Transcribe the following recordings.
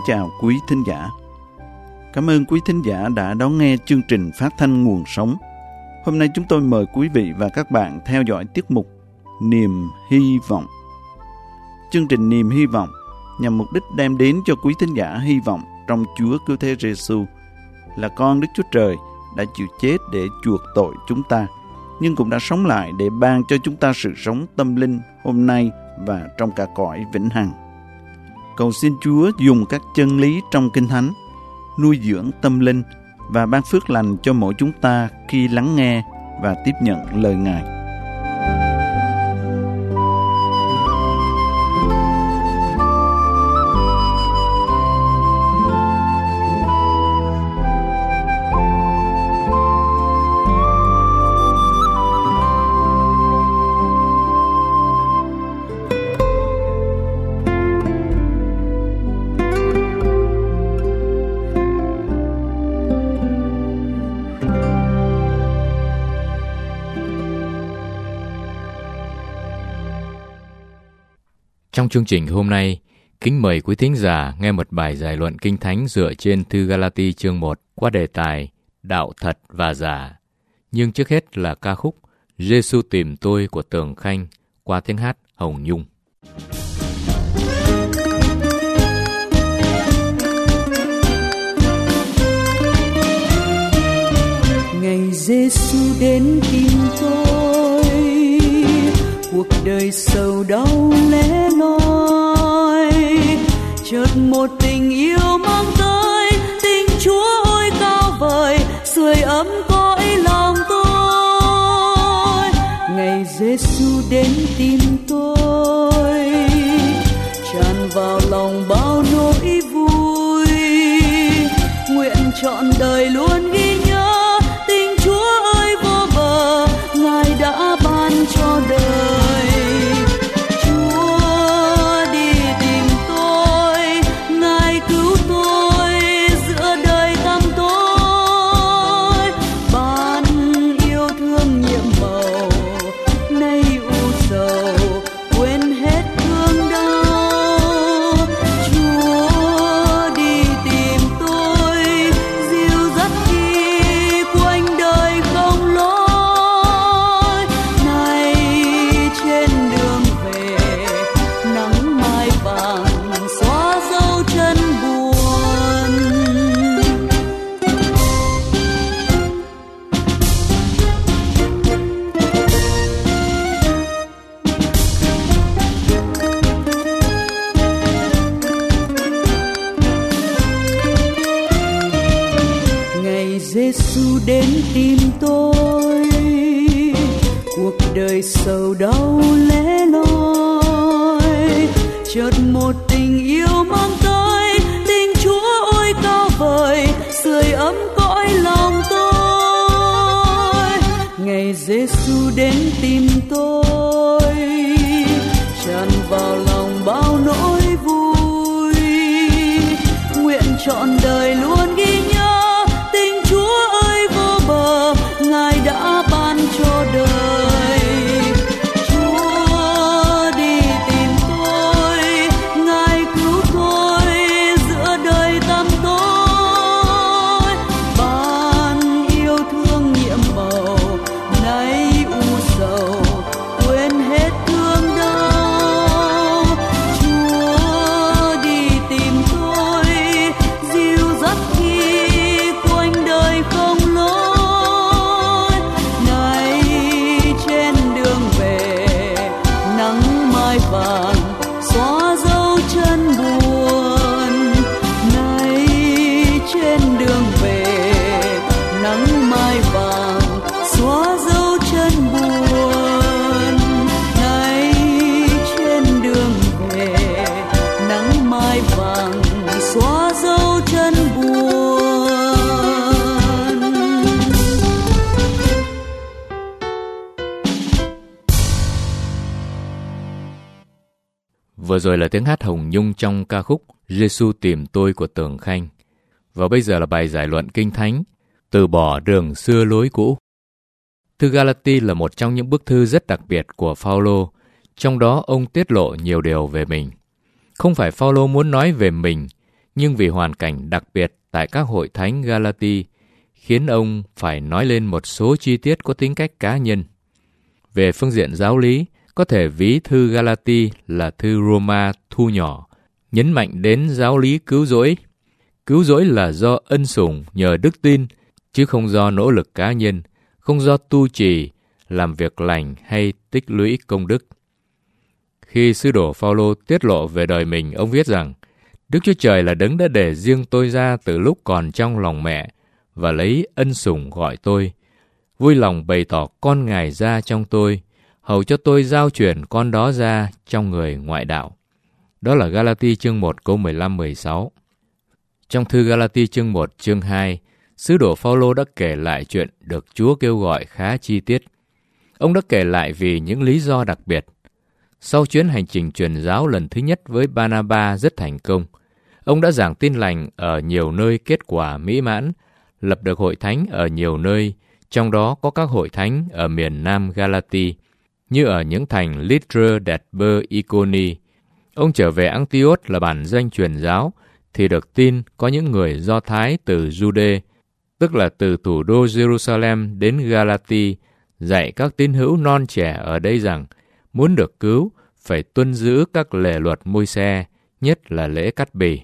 chào quý thính giả. Cảm ơn quý thính giả đã đón nghe chương trình phát thanh Nguồn Sống. Hôm nay chúng tôi mời quý vị và các bạn theo dõi tiết mục Niềm Hy Vọng. Chương trình Niềm Hy Vọng nhằm mục đích đem đến cho quý thính giả hy vọng trong Chúa Cứu Thế Giêsu là con Đức Chúa Trời đã chịu chết để chuộc tội chúng ta, nhưng cũng đã sống lại để ban cho chúng ta sự sống tâm linh hôm nay và trong cả cõi vĩnh hằng. Cầu xin Chúa dùng các chân lý trong Kinh Thánh nuôi dưỡng tâm linh và ban phước lành cho mỗi chúng ta khi lắng nghe và tiếp nhận lời Ngài. Trong chương trình hôm nay, kính mời quý thính giả nghe một bài giải luận Kinh Thánh dựa trên thư Ga-la-ti chương 1 qua đề tài Đạo thật và giả. Nhưng trước hết là ca khúc Giê-xu tìm tôi của Tường Khanh qua tiếng hát Hồng Nhung. Ngày Giê-xu đến tìm tôi, cuộc đời sầu đau lẻ loi, chợt một tình yêu mang tới, tình Chúa ôi cao vời, sưởi ấm cõi lòng tôi. Ngày Giê-xu đến tìm tôi, tràn vào lòng bao nỗi vui, nguyện trọn đời luôn ghi nhớ tình Chúa ơi vô bờ, Ngài đã ban cho đời. Giê-xu đến tìm tôi, cuộc đời sầu đau lẻ loi, chợt một tình yêu mang tới, tình Chúa ôi cao vời, sưởi ấm cõi lòng tôi. Ngày Giê-xu đến tìm tôi, tràn vào lòng bao nỗi vui, nguyện trọn đời luôn ghi nhớ Ngài đã ban cho đời. Chúa đi tìm tôi, Ngài cứu tôi giữa đời tăm tối, ban yêu thương nhiệm màu nay u sầu, quên hết thương đau. Chúa đi tìm tôi, dìu dắt khi quanh đời không lối. Vàng xóa dấu chân buồn, nay trên đường về nắng mai vàng xóa dấu chân buồn, nay trên đường về nắng mai vàng xóa dấu chân buồn. Vừa rồi là tiếng hát Hồng Nhung trong ca khúc Giê-xu tìm tôi của Tường Khanh. Và bây giờ là bài giải luận Kinh Thánh Từ bỏ đường xưa lối cũ. Thư Ga-la-ti là một trong những bức thư rất đặc biệt của Phao-lô, trong đó ông tiết lộ nhiều điều về mình. Không phải Phao-lô muốn nói về mình, nhưng vì hoàn cảnh đặc biệt tại các hội thánh Galati, khiến ông phải nói lên một số chi tiết có tính cách cá nhân. Về phương diện giáo lý, có thể ví thư Galati là thư Roma thu nhỏ, nhấn mạnh đến giáo lý cứu rỗi. Cứu rỗi là do ân sủng nhờ đức tin, chứ không do nỗ lực cá nhân, không do tu trì, làm việc lành hay tích lũy công đức. Khi sứ đồ Phao-lô tiết lộ về đời mình, ông viết rằng, Đức Chúa Trời là đấng đã để riêng tôi ra từ lúc còn trong lòng mẹ, và lấy ân sủng gọi tôi, vui lòng bày tỏ con Ngài ra trong tôi, hầu cho tôi giao truyền con đó ra trong người ngoại đạo. Đó là Galati chương 1 câu 15-16. Trong thư Galati chương 1 chương 2, sứ đồ Phao-lô đã kể lại chuyện được Chúa kêu gọi khá chi tiết. Ông đã kể lại vì những lý do đặc biệt. Sau chuyến hành trình truyền giáo lần thứ nhất với Ba-na-ba rất thành công, ông đã giảng tin lành ở nhiều nơi kết quả mỹ mãn, lập được hội thánh ở nhiều nơi, trong đó có các hội thánh ở miền Nam Galati, như ở những thành Lystra, Derbe, Iconi. Ông trở về Antioch là bản doanh truyền giáo, thì được tin có những người Do Thái từ Jude, tức là từ thủ đô Jerusalem đến Galati, dạy các tín hữu non trẻ ở đây rằng, muốn được cứu, phải tuân giữ các lề luật Môi-se, nhất là lễ cắt bì.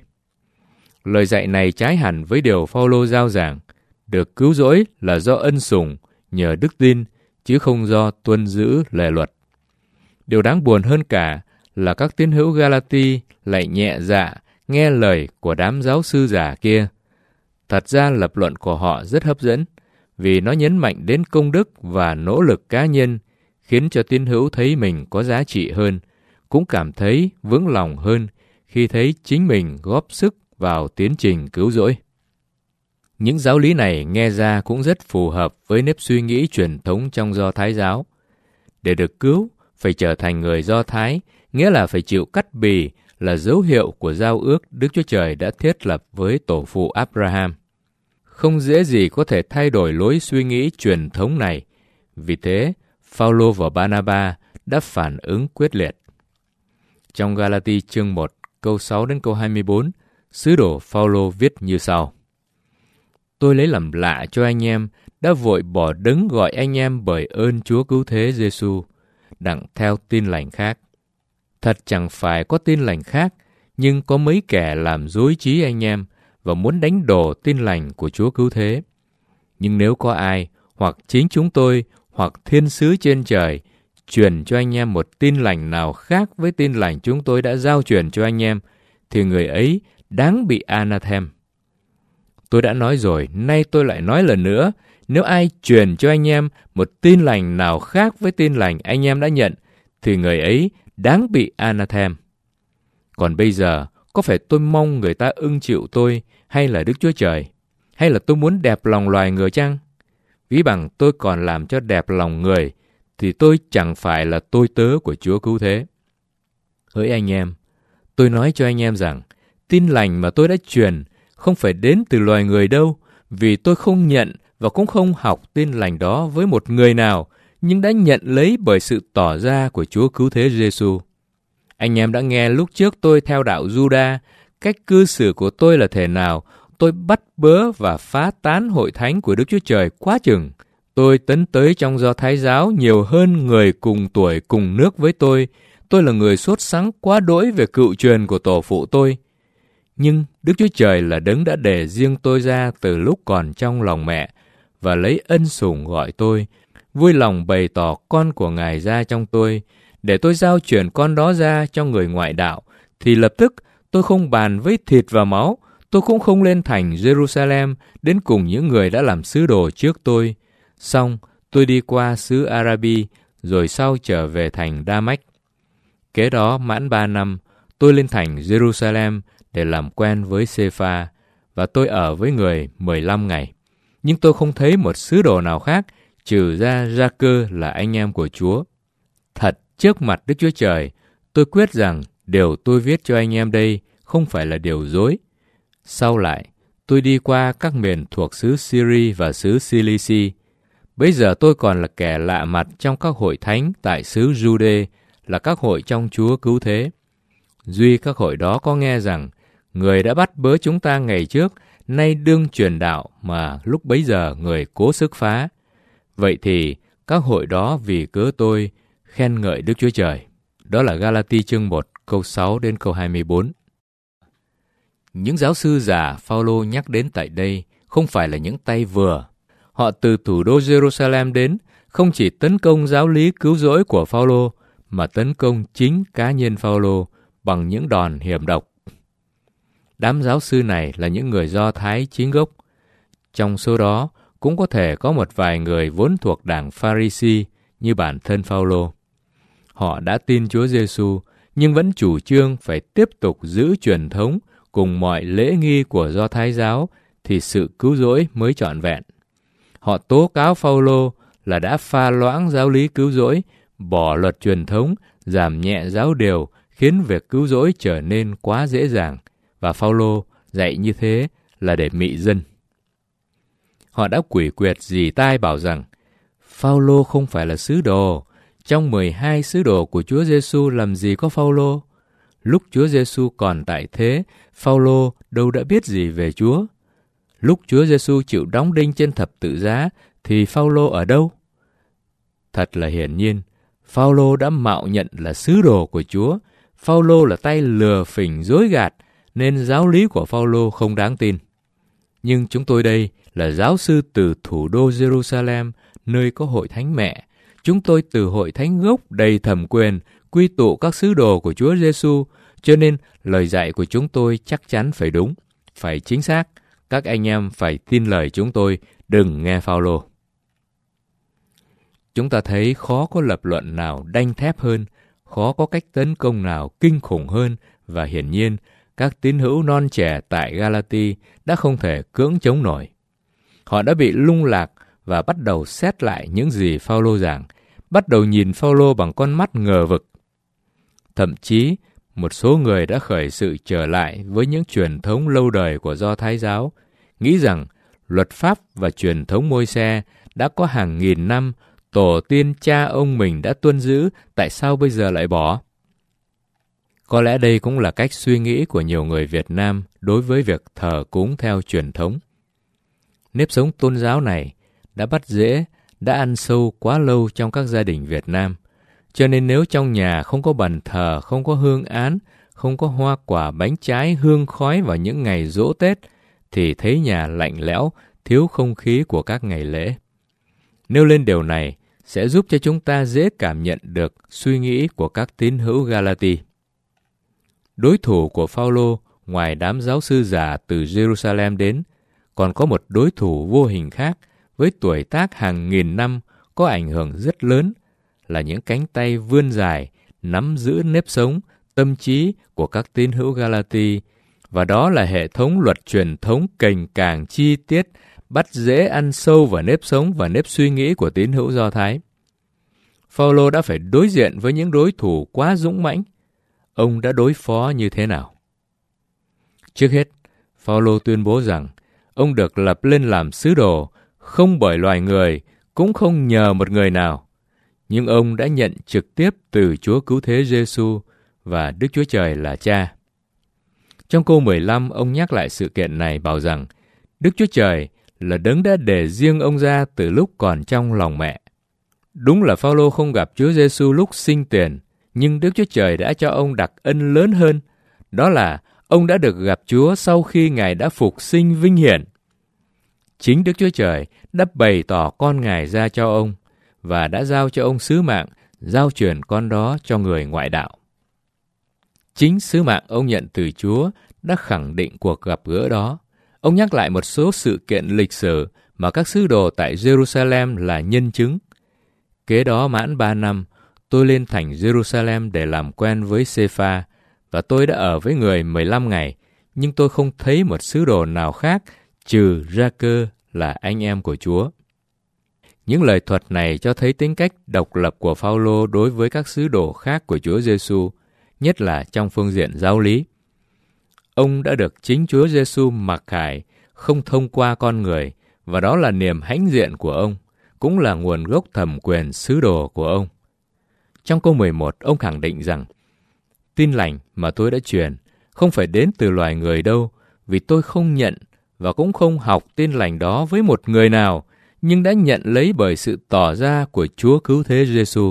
Lời dạy này trái hẳn với điều Phao-lô giao giảng, được cứu rỗi là do ân sủng, nhờ đức tin, chứ không do tuân giữ lề luật. Điều đáng buồn hơn cả là các tín hữu Galati lại nhẹ dạ nghe lời của đám giáo sư giả kia. Thật ra lập luận của họ rất hấp dẫn, vì nó nhấn mạnh đến công đức và nỗ lực cá nhân, khiến cho tín hữu thấy mình có giá trị hơn, cũng cảm thấy vững lòng hơn khi thấy chính mình góp sức vào tiến trình cứu rỗi. Những giáo lý này nghe ra cũng rất phù hợp với nếp suy nghĩ truyền thống trong Do Thái giáo. Để được cứu, phải trở thành người Do Thái, nghĩa là phải chịu cắt bì, là dấu hiệu của giao ước Đức Chúa Trời đã thiết lập với tổ phụ Abraham. Không dễ gì có thể thay đổi lối suy nghĩ truyền thống này, vì thế Phao-lô và Ba-na-ba đã phản ứng quyết liệt. Trong Galati chương 1 câu 6 đến câu 24, sứ đồ Phao-lô viết như sau: Tôi lấy làm lạ cho anh em đã vội bỏ đấng gọi anh em bởi ơn Chúa cứu thế Giêsu, đặng theo tin lành khác. Thật chẳng phải có tin lành khác, nhưng có mấy kẻ làm dối trí anh em và muốn đánh đổ tin lành của Chúa cứu thế. Nhưng nếu có ai, hoặc chính chúng tôi, hoặc thiên sứ trên trời, truyền cho anh em một tin lành nào khác với tin lành chúng tôi đã giao truyền cho anh em, thì người ấy đáng bị anathem. Tôi đã nói rồi, nay tôi lại nói lần nữa, nếu ai truyền cho anh em một tin lành nào khác với tin lành anh em đã nhận, thì người ấy đáng bị anathem. Còn bây giờ, có phải tôi mong người ta ưng chịu tôi, hay là Đức Chúa Trời? Hay là tôi muốn đẹp lòng loài người chăng? Ví bằng tôi còn làm cho đẹp lòng người, thì tôi chẳng phải là tôi tớ của Chúa cứu thế. Hỡi anh em, tôi nói cho anh em rằng, tin lành mà tôi đã truyền không phải đến từ loài người đâu, vì tôi không nhận và cũng không học tin lành đó với một người nào, nhưng đã nhận lấy bởi sự tỏ ra của Chúa cứu thế Giêsu. Anh em đã nghe lúc trước tôi theo đạo Juda, cách cư xử của tôi là thế nào. Tôi bắt bớ và phá tán hội thánh của Đức Chúa Trời quá chừng. Tôi tấn tới trong Do Thái giáo nhiều hơn người cùng tuổi cùng nước với tôi. Tôi là người sốt sắng quá đỗi về cựu truyền của tổ phụ tôi. Nhưng Đức Chúa Trời là đấng đã để riêng tôi ra từ lúc còn trong lòng mẹ, và lấy ân sủng gọi tôi, vui lòng bày tỏ con của Ngài ra trong tôi, để tôi giao truyền con đó ra cho người ngoại đạo, thì lập tức tôi không bàn với thịt và máu, tôi cũng không lên thành Jerusalem đến cùng những người đã làm sứ đồ trước tôi. Xong, tôi đi qua xứ Arabi, rồi sau trở về thành Đa-mách. Kế đó mãn 3 năm, tôi lên thành Jerusalem để làm quen với Sê-pha, và tôi ở với người 15 ngày. Nhưng tôi không thấy một sứ đồ nào khác, trừ ra Gia-cơ là anh em của Chúa. Thật, trước mặt Đức Chúa Trời, tôi quyết rằng điều tôi viết cho anh em đây không phải là điều dối. Sau lại, tôi đi qua các miền thuộc xứ Syri và xứ Cilici. Bây giờ tôi còn là kẻ lạ mặt trong các hội thánh tại xứ Jude, là các hội trong Chúa cứu thế. Duy các hội đó có nghe rằng người đã bắt bớ chúng ta ngày trước, nay đương truyền đạo mà lúc bấy giờ người cố sức phá. Vậy thì các hội đó vì cớ tôi khen ngợi Đức Chúa Trời. Đó là Ga-la-ti chương 1 câu 6 đến câu 24. Những giáo sư giả Phao-lô nhắc đến tại đây không phải là những tay vừa. Họ từ thủ đô Jerusalem đến, không chỉ tấn công giáo lý cứu rỗi của Phao-lô, mà tấn công chính cá nhân Phao-lô bằng những đòn hiểm độc. Đám giáo sư này là những người Do Thái chính gốc. Trong số đó cũng có thể có một vài người vốn thuộc đảng Pha-ri-si như bản thân Phao-lô. Họ đã tin Chúa Giêsu nhưng vẫn chủ trương phải tiếp tục giữ truyền thống cùng mọi lễ nghi của Do Thái giáo thì sự cứu rỗi mới trọn vẹn. Họ tố cáo Phao-lô là đã pha loãng giáo lý cứu rỗi, bỏ luật truyền thống, giảm nhẹ giáo điều, khiến việc cứu rỗi trở nên quá dễ dàng, và Phao-lô dạy như thế là để mị dân. Họ đã quỷ quyệt dì tai bảo rằng Phao-lô không phải là sứ đồ. Trong 12 sứ đồ của Chúa Giêsu làm gì có Phao-lô? Lúc Chúa Giêsu còn tại thế, Phao-lô đâu đã biết gì về Chúa. Lúc Chúa Giêsu chịu đóng đinh trên thập tự giá thì Phao-lô ở đâu? Thật là hiển nhiên, Phao-lô đã mạo nhận là sứ đồ của Chúa. Phao-lô là tay lừa phỉnh dối gạt, nên giáo lý của Phao-lô không đáng tin. Nhưng chúng tôi đây là giáo sư từ thủ đô Jerusalem, nơi có hội thánh mẹ. Chúng tôi từ hội thánh gốc đầy thẩm quyền, quy tụ các sứ đồ của Chúa Giêsu, cho nên lời dạy của chúng tôi chắc chắn phải đúng, phải chính xác. Các anh em phải tin lời chúng tôi, đừng nghe Phao-lô. Chúng ta thấy khó có lập luận nào đanh thép hơn, khó có cách tấn công nào kinh khủng hơn, và hiển nhiên các tín hữu non trẻ tại Ga-la-ti đã không thể cưỡng chống nổi. Họ đã bị lung lạc và bắt đầu xét lại những gì Phao-lô giảng, bắt đầu nhìn Phao-lô bằng con mắt ngờ vực. Thậm chí, một số người đã khởi sự trở lại với những truyền thống lâu đời của Do Thái giáo, nghĩ rằng luật pháp và truyền thống Môi-se đã có hàng nghìn năm, tổ tiên cha ông mình đã tuân giữ, tại sao bây giờ lại bỏ? Có lẽ đây cũng là cách suy nghĩ của nhiều người Việt Nam đối với việc thờ cúng theo truyền thống. Nếp sống tôn giáo này đã bắt rễ, đã ăn sâu quá lâu trong các gia đình Việt Nam. Cho nên nếu trong nhà không có bàn thờ, không có hương án, không có hoa quả, bánh trái, hương khói vào những ngày giỗ Tết, thì thấy nhà lạnh lẽo, thiếu không khí của các ngày lễ. Nêu lên điều này sẽ giúp cho chúng ta dễ cảm nhận được suy nghĩ của các tín hữu Ga-la-ti. Đối thủ của Phao-lô ngoài đám giáo sư già từ Jerusalem đến, còn có một đối thủ vô hình khác với tuổi tác hàng nghìn năm, có ảnh hưởng rất lớn, là những cánh tay vươn dài, nắm giữ nếp sống, tâm trí của các tín hữu Ga-la-ti, và đó là hệ thống luật truyền thống cành càng chi tiết, bắt rễ ăn sâu vào nếp sống và nếp suy nghĩ của tín hữu Do Thái. Phao-lô đã phải đối diện với những đối thủ quá dũng mãnh. Ông đã đối phó như thế nào? Trước hết, Phao-lô tuyên bố rằng ông được lập lên làm sứ đồ, không bởi loài người, cũng không nhờ một người nào. Nhưng ông đã nhận trực tiếp từ Chúa Cứu Thế Giêsu và Đức Chúa Trời là Cha. Trong câu 15, ông nhắc lại sự kiện này bảo rằng Đức Chúa Trời là đấng đã để riêng ông ra từ lúc còn trong lòng mẹ. Đúng là Phao-lô không gặp Chúa Giêsu lúc sinh tiền, nhưng Đức Chúa Trời đã cho ông đặc ân lớn hơn, đó là ông đã được gặp Chúa sau khi Ngài đã phục sinh vinh hiển. Chính Đức Chúa Trời đã bày tỏ con Ngài ra cho ông và đã giao cho ông sứ mạng giao truyền con đó cho người ngoại đạo. Chính sứ mạng ông nhận từ Chúa đã khẳng định cuộc gặp gỡ đó. Ông nhắc lại một số sự kiện lịch sử mà các sứ đồ tại Jerusalem là nhân chứng. Kế đó mãn 3 năm, tôi lên thành Jerusalem để làm quen với Sê-pha, và tôi đã ở với người 15 ngày, nhưng tôi không thấy một sứ đồ nào khác trừ Ra-cơ là anh em của Chúa. Những lời thuật này cho thấy tính cách độc lập của Phao-lô đối với các sứ đồ khác của Chúa Giêsu, nhất là trong phương diện giáo lý. Ông đã được chính Chúa Giêsu mặc khải, không thông qua con người, và đó là niềm hãnh diện của ông, cũng là nguồn gốc thẩm quyền sứ đồ của ông. Trong câu 11, ông khẳng định rằng, tin lành mà tôi đã truyền không phải đến từ loài người đâu, vì tôi không nhận và cũng không học tin lành đó với một người nào, nhưng đã nhận lấy bởi sự tỏ ra của Chúa Cứu Thế Giêsu.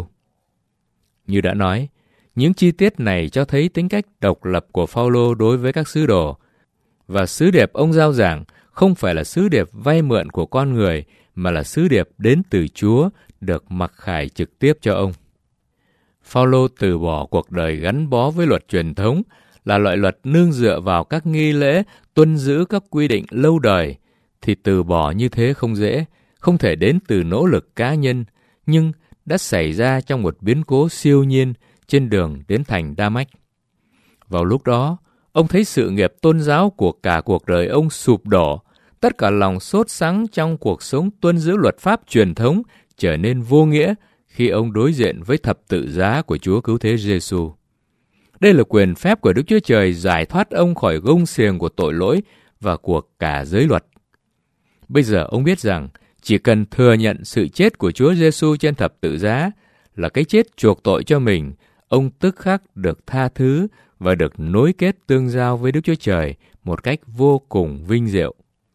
Như đã nói, những chi tiết này cho thấy tính cách độc lập của Phao-lô đối với các sứ đồ, và sứ điệp ông rao giảng không phải là sứ điệp vay mượn của con người, mà là sứ điệp đến từ Chúa, được mặc khải trực tiếp cho ông. Phao-lô từ bỏ cuộc đời gắn bó với luật truyền thống, là loại luật nương dựa vào các nghi lễ, tuân giữ các quy định lâu đời, thì từ bỏ như thế không dễ, không thể đến từ nỗ lực cá nhân, nhưng đã xảy ra trong một biến cố siêu nhiên trên đường đến thành Đa-mách. Vào lúc đó, ông thấy sự nghiệp tôn giáo của cả cuộc đời ông sụp đổ, tất cả lòng sốt sắng trong cuộc sống tuân giữ luật pháp truyền thống trở nên vô nghĩa khi ông đối diện với thập tự giá của Chúa Cứu Thế Giêsu. Đây là quyền phép của Đức Chúa Trời giải thoát ông khỏi gông xiềng của tội lỗi và của cả giới luật. Bây giờ ông biết rằng chỉ cần thừa nhận sự chết của Chúa Giêsu trên thập tự giá là cái chết chuộc tội cho mình, ông tức khắc được tha thứ và được nối kết tương giao với Đức Chúa Trời một cách vô cùng vinh diệu.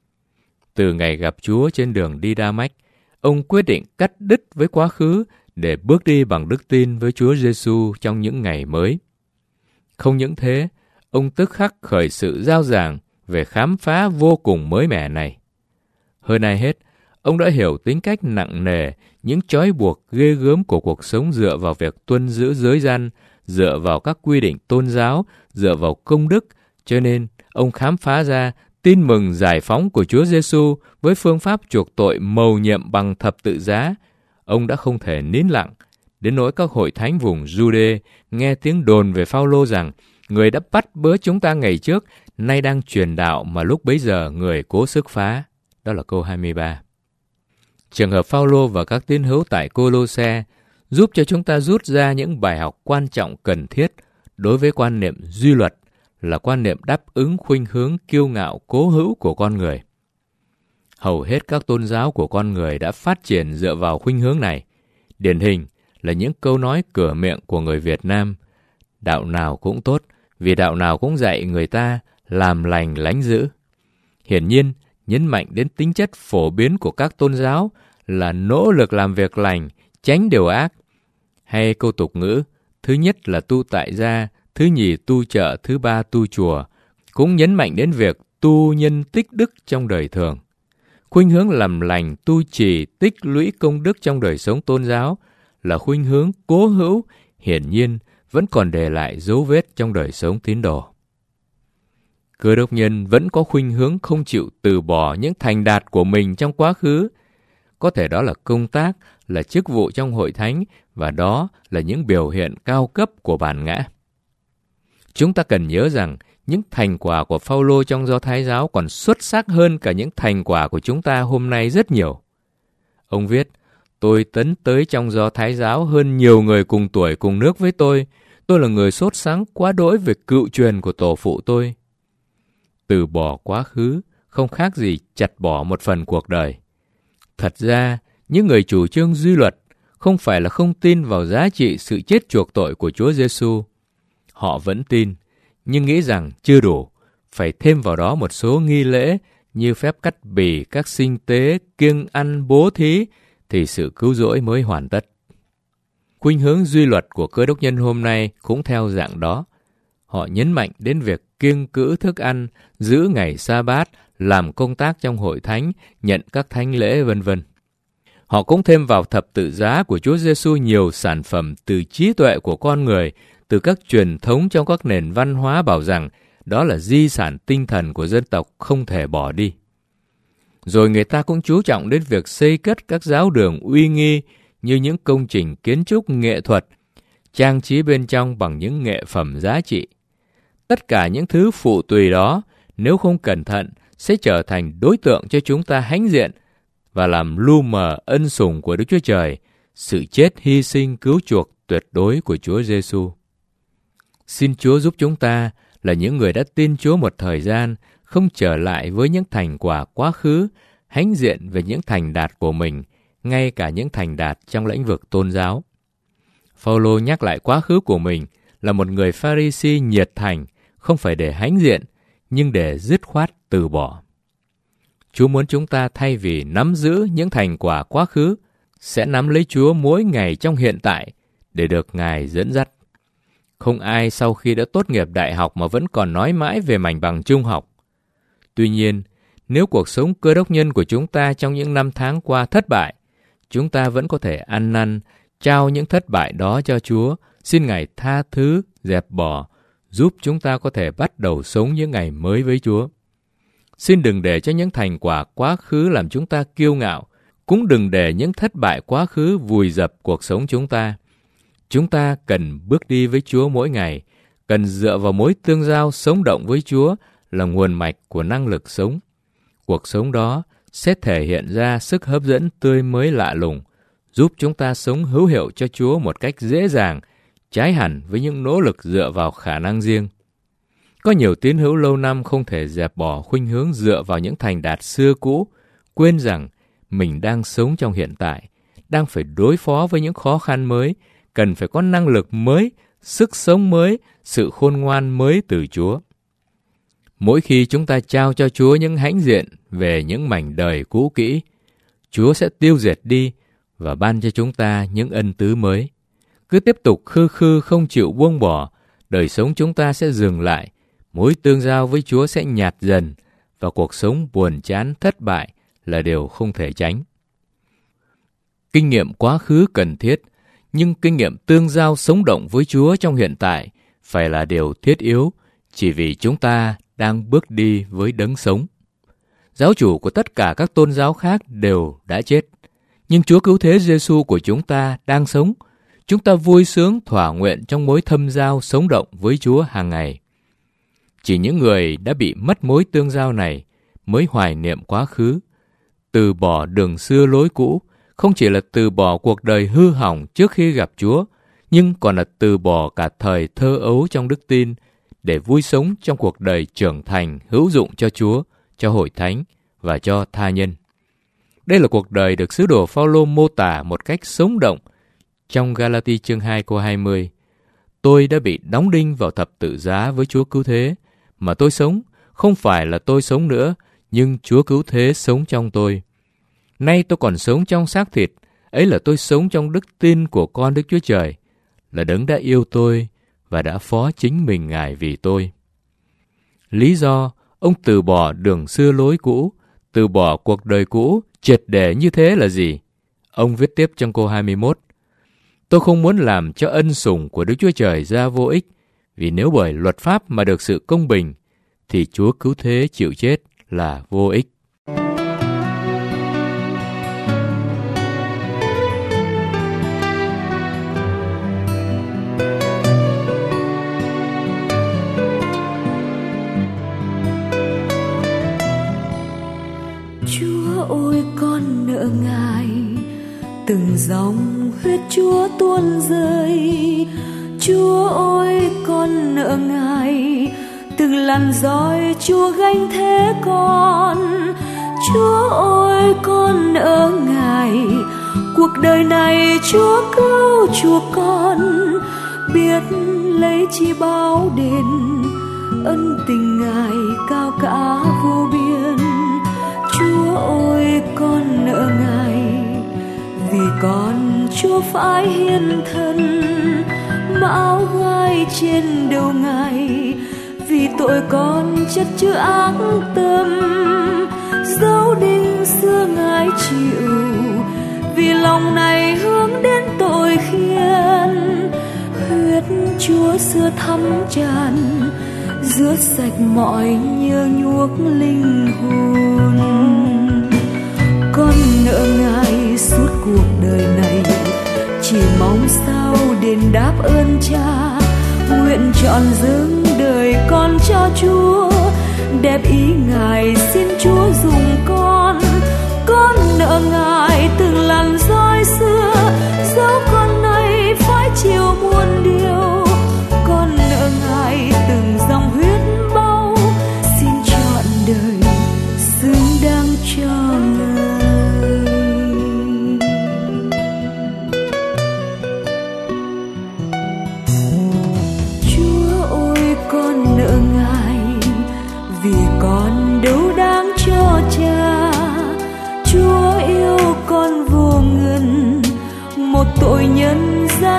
Từ ngày gặp Chúa trên đường đi Đa-mách, ông quyết định cắt đứt với quá khứ để bước đi bằng đức tin với Chúa Giêsu trong những ngày mới. Không những thế, ông tức khắc khởi sự rao giảng về khám phá vô cùng mới mẻ này. Hơn ai hết, ông đã hiểu tính cách nặng nề, những trói buộc ghê gớm của cuộc sống dựa vào việc tuân giữ giới răn, dựa vào các quy định tôn giáo, dựa vào công đức, cho nên ông khám phá ra tin mừng giải phóng của Chúa Giêsu với phương pháp chuộc tội mầu nhiệm bằng thập tự giá. Ông đã không thể nín lặng, đến nỗi các hội thánh vùng Giu-đê nghe tiếng đồn về Phao-lô rằng người đã bắt bớ chúng ta ngày trước, nay đang truyền đạo mà lúc bấy giờ người cố sức phá. Đó là câu 23. Trường hợp Phao-lô và các tín hữu tại Cô-lô-se giúp cho chúng ta rút ra những bài học quan trọng cần thiết đối với quan niệm duy luật, là quan niệm đáp ứng khuynh hướng kiêu ngạo cố hữu của con người. Hầu hết các tôn giáo của con người đã phát triển dựa vào khuynh hướng này. Điển hình là những câu nói cửa miệng của người Việt Nam: đạo nào cũng tốt, vì đạo nào cũng dạy người ta làm lành lánh dữ. Hiển nhiên, nhấn mạnh đến tính chất phổ biến của các tôn giáo là nỗ lực làm việc lành, tránh điều ác. Hay câu tục ngữ, thứ nhất là tu tại gia, thứ nhì tu chợ, thứ ba tu chùa, cũng nhấn mạnh đến việc tu nhân tích đức trong đời thường. Khuynh hướng làm lành, tu trì, tích lũy công đức trong đời sống tôn giáo là khuynh hướng cố hữu, hiển nhiên vẫn còn để lại dấu vết trong đời sống tín đồ. Cơ đốc nhân vẫn có khuynh hướng không chịu từ bỏ những thành đạt của mình trong quá khứ. Có thể đó là công tác, là chức vụ trong hội thánh, và đó là những biểu hiện cao cấp của bản ngã. Chúng ta cần nhớ rằng những thành quả của Phao-lô trong Do Thái giáo còn xuất sắc hơn cả những thành quả của chúng ta hôm nay rất nhiều. Ông viết: tôi tấn tới trong Do Thái giáo hơn nhiều người cùng tuổi cùng nước với tôi. Tôi là người sốt sắng quá đỗi về cựu truyền của tổ phụ tôi. Từ bỏ quá khứ không khác gì chặt bỏ một phần cuộc đời. Thật ra, những người chủ trương duy luật không phải là không tin vào giá trị sự chết chuộc tội của Chúa Giêsu. Họ vẫn tin, nhưng nghĩ rằng chưa đủ, phải thêm vào đó một số nghi lễ như phép cắt bì, các sinh tế, kiêng ăn, bố thí, thì sự cứu rỗi mới hoàn tất. Khuynh hướng duy luật của cơ đốc nhân hôm nay cũng theo dạng đó. Họ nhấn mạnh đến việc kiêng cữ thức ăn, giữ ngày sa-bát, làm công tác trong hội thánh, nhận các thánh lễ v.v. Họ cũng thêm vào thập tự giá của Chúa Giêsu nhiều sản phẩm từ trí tuệ của con người, từ các truyền thống trong các nền văn hóa bảo rằng đó là di sản tinh thần của dân tộc không thể bỏ đi. Rồi người ta cũng chú trọng đến việc xây cất các giáo đường uy nghi như những công trình kiến trúc nghệ thuật, trang trí bên trong bằng những nghệ phẩm giá trị. Tất cả những thứ phụ tùy đó, nếu không cẩn thận, sẽ trở thành đối tượng cho chúng ta hãnh diện và làm lu mờ ân sủng của Đức Chúa Trời, sự chết hy sinh cứu chuộc tuyệt đối của Chúa Giêsu. Xin Chúa giúp chúng ta là những người đã tin Chúa một thời gian, không trở lại với những thành quả quá khứ, hãnh diện về những thành đạt của mình, ngay cả những thành đạt trong lĩnh vực tôn giáo. Phao-lô nhắc lại quá khứ của mình là một người Pha-ri-si nhiệt thành, không phải để hãnh diện, nhưng để dứt khoát từ bỏ. Chúa muốn chúng ta thay vì nắm giữ những thành quả quá khứ, sẽ nắm lấy Chúa mỗi ngày trong hiện tại để được Ngài dẫn dắt. Không ai sau khi đã tốt nghiệp đại học mà vẫn còn nói mãi về mảnh bằng trung học. Tuy nhiên, nếu cuộc sống cơ đốc nhân của chúng ta trong những năm tháng qua thất bại, chúng ta vẫn có thể ăn năn, trao những thất bại đó cho Chúa, xin Ngài tha thứ, dẹp bỏ, giúp chúng ta có thể bắt đầu sống những ngày mới với Chúa. Xin đừng để cho những thành quả quá khứ làm chúng ta kiêu ngạo, cũng đừng để những thất bại quá khứ vùi dập cuộc sống chúng ta. Chúng ta cần bước đi với Chúa mỗi ngày, cần dựa vào mối tương giao sống động với Chúa là nguồn mạch của năng lực sống. Cuộc sống đó sẽ thể hiện ra sức hấp dẫn tươi mới lạ lùng, giúp chúng ta sống hữu hiệu cho Chúa một cách dễ dàng, trái hẳn với những nỗ lực dựa vào khả năng riêng. Có nhiều tín hữu lâu năm không thể dẹp bỏ khuynh hướng dựa vào những thành đạt xưa cũ, quên rằng mình đang sống trong hiện tại, đang phải đối phó với những khó khăn mới, cần phải có năng lực mới, sức sống mới, sự khôn ngoan mới từ Chúa. Mỗi khi chúng ta trao cho Chúa những hãnh diện về những mảnh đời cũ kỹ, Chúa sẽ tiêu diệt đi và ban cho chúng ta những ân tứ mới. Cứ tiếp tục khư khư không chịu buông bỏ, đời sống chúng ta sẽ dừng lại, mối tương giao với Chúa sẽ nhạt dần và cuộc sống buồn chán thất bại là điều không thể tránh. Kinh nghiệm quá khứ cần thiết, nhưng kinh nghiệm tương giao sống động với Chúa trong hiện tại phải là điều thiết yếu, chỉ vì chúng ta đang bước đi với đấng sống. Giáo chủ của tất cả các tôn giáo khác đều đã chết, nhưng Chúa Cứu Thế Giêsu của chúng ta đang sống. Chúng ta vui sướng thỏa nguyện trong mối thâm giao sống động với Chúa hàng ngày. Chỉ những người đã bị mất mối tương giao này mới hoài niệm quá khứ. Từ bỏ đường xưa lối cũ không chỉ là từ bỏ cuộc đời hư hỏng trước khi gặp Chúa, nhưng còn là từ bỏ cả thời thơ ấu trong đức tin để vui sống trong cuộc đời trưởng thành hữu dụng cho Chúa, cho hội thánh và cho tha nhân. Đây là cuộc đời được sứ đồ Phao-lô mô tả một cách sống động trong Ga-la-ti chương 2 câu 20. Tôi đã bị đóng đinh vào thập tự giá với Chúa Cứu Thế, mà tôi sống, không phải là tôi sống nữa, nhưng Chúa Cứu Thế sống trong tôi. Nay tôi còn sống trong xác thịt, ấy là tôi sống trong đức tin của con Đức Chúa Trời, là đấng đã yêu tôi và đã phó chính mình Ngài vì tôi. Lý do ông từ bỏ đường xưa lối cũ, từ bỏ cuộc đời cũ triệt để như thế là gì? Ông viết tiếp trong câu 21. Tôi không muốn làm cho ân sủng của Đức Chúa Trời ra vô ích, vì nếu bởi luật pháp mà được sự công bình, thì Chúa Cứu Thế chịu chết là vô ích. Chúa ơi, con nợ Ngài, từng dòng huyết Chúa tuôn rơi. Chúa ơi, con nợ Ngài, từng làn roi Chúa gánh thế con. Chúa ơi, con nợ Ngài, cuộc đời này Chúa cứu chuộc con, biết lấy chi báo đền ân tình Ngài cao cả vô biên. Chúa ơi, con nợ Ngài, vì con Chúa phải hiến thân, mão gai trên đầu Ngài, vì tội con chất chứa ác tâm. Dấu đinh xưa Ngài chịu, vì lòng này hướng đến tội khiên. Huyết Chúa xưa thấm tràn, rửa sạch mọi nhơ nhuốc linh hồn. Con nợ Ngài suốt cuộc đời này, chỉ mong sao đền đáp ơn Cha. Nguyện trọn dâng đời con cho Chúa, đẹp ý Ngài xin Chúa dùng con. Con nợ Ngài từng làn roi xưa, dẫu con nay phải chịu muôn điều. Con nợ Ngài từng dòng huyết bao, xin trọn đời xứng đáng cho Ngài. Chúa ơi, con nợ Ngài,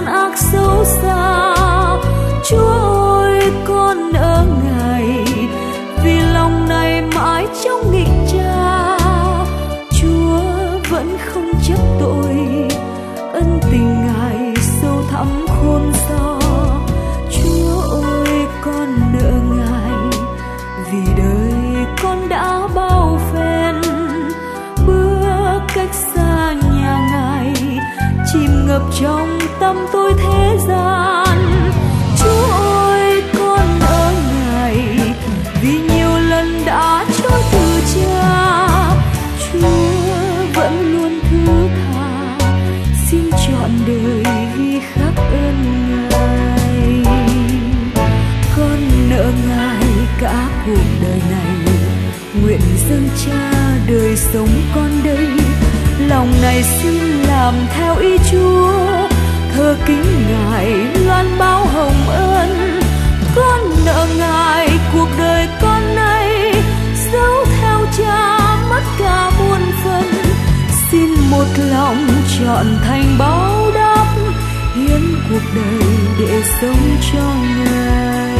gian ác xấu xa. Chúa ơi, con nỡ Ngài vì lòng này mãi trong nghịch Cha. Chúa vẫn không chấp tội, ân tình Ngài sâu thẳm khôn xa. Chúa ơi, con nỡ Ngài vì đời con đã bao phen bước cách xa nhà Ngài, chìm ngập trong tâm tôi thế gian. Chúa ơi, con nỡ Ngài vì nhiều lần đã trốn từ Cha. Chúa vẫn luôn thứ tha, xin trọn đời ghi khắc ơn Ngài. Con nợ Ngài cả cuộc đời này, nguyện dâng Cha đời sống con đây. Lòng này xin làm theo ý Chúa, thờ kính Ngài loan báo hồng ân. Con nợ Ngài cuộc đời con nay, dấu theo Cha mất cả muôn phần. Xin một lòng trọn thành báo đáp, hiến cuộc đời để sống cho Ngài.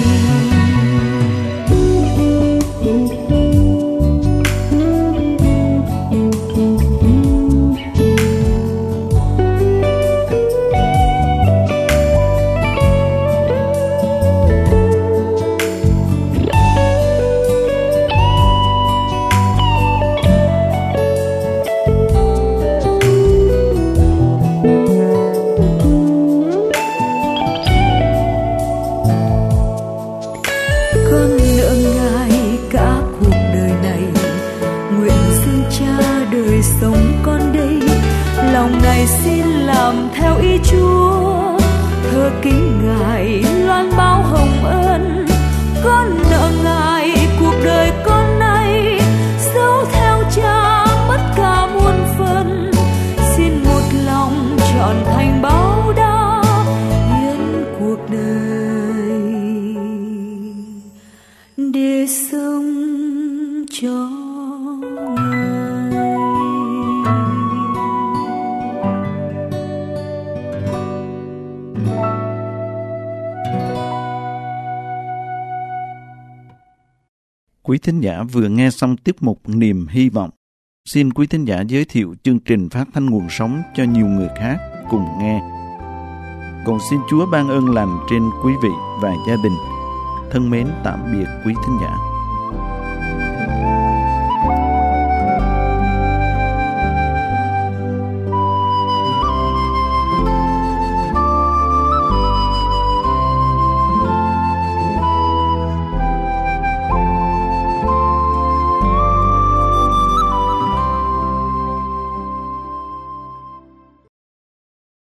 Xin làm theo ý Chúa, thờ kính Ngài loan báo hồng ân. Con nợ Ngài cuộc đời con nay, dấu theo Cha mất cả muôn phần. Xin một lòng trọn thành báo đáp, hiến cuộc đời để sống cho Quý thính giả vừa nghe xong tiết mục Niềm Hy Vọng. Xin quý thính giả giới thiệu chương trình phát thanh nguồn sống cho nhiều người khác cùng nghe. Cầu xin Chúa ban ơn lành trên quý vị và gia đình. Thân mến tạm biệt quý thính giả.